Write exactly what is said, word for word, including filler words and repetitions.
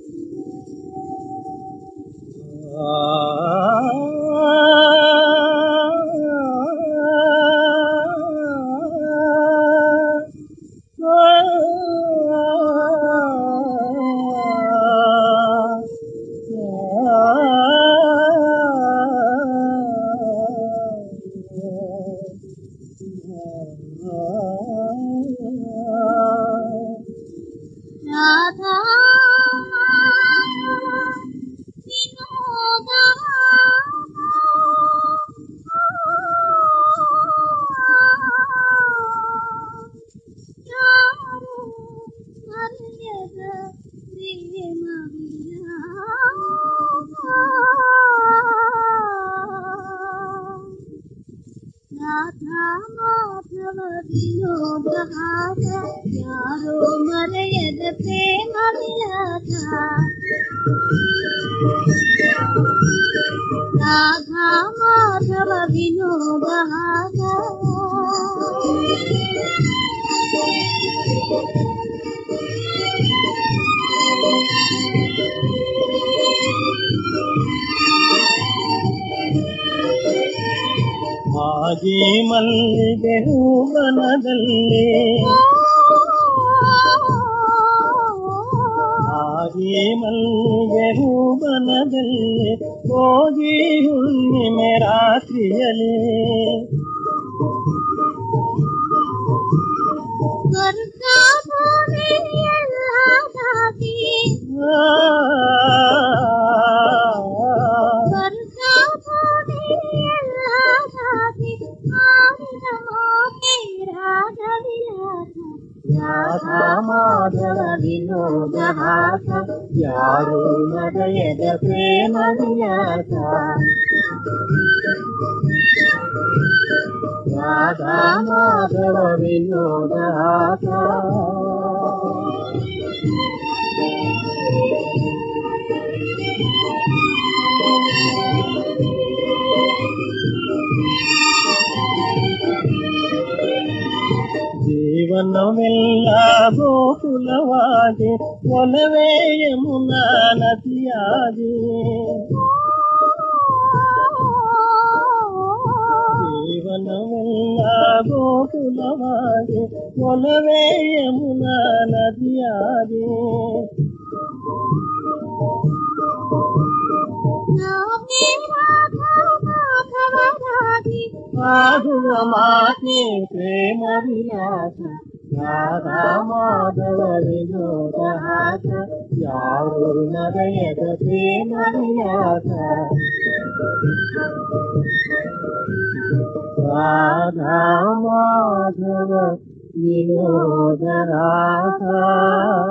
राधा विनोद यारो मर्यद प्रेम राधा माधव विनोद यारो मर्यद प्रेम राधा माधव विनोद ಮಾಗಿ ಮಲ್ಲಿಗೆ ಹೂವನದಲ್ಲಿ ಮಾಗಿ ಮಲ್ಲಿಗೆ ಹೂವನದಲ್ಲಿ ಹೋಗಿ ಹುಣ್ಣಿಮೆ ರಾತ್ರಿಯಲ್ಲಿ ರಾಧಾ ಮಾಧವ ವಿನೋದ ಹಾಸ ಯಾರು ಮರೆಯದ ಪ್ರೇಮ ವಿಲಾಸ ರಾಧಾ ಮಾಧವ ವಿನೋದ ಹಾಸ ಜೀವನವೆಲ್ಲ ಗೋಕುಲವಾಗಿ ಒಲವೇ ಯಮುನಾ ನದಿಯಾಗಿ ಜೀವನವೆಲ್ಲ ಗೋಕುಲವಾಗಿ ಒಲವೇ ಯಮುನಾ ನದಿಯಾಗಿ ಆಗುವ ಮಾತೆ ಪ್ರೇಮ ವಿಲಾಸ ರಾಧಾ ಮಾಧವ ವಿನೋದ ಹಾಸ ಯಾರು ಮರೆಯದ ಪ್ರೇಮ ವಿಲಾಸ ರಾಧಾ ಮಾಧವ ವಿನೋದ ಹಾಸ.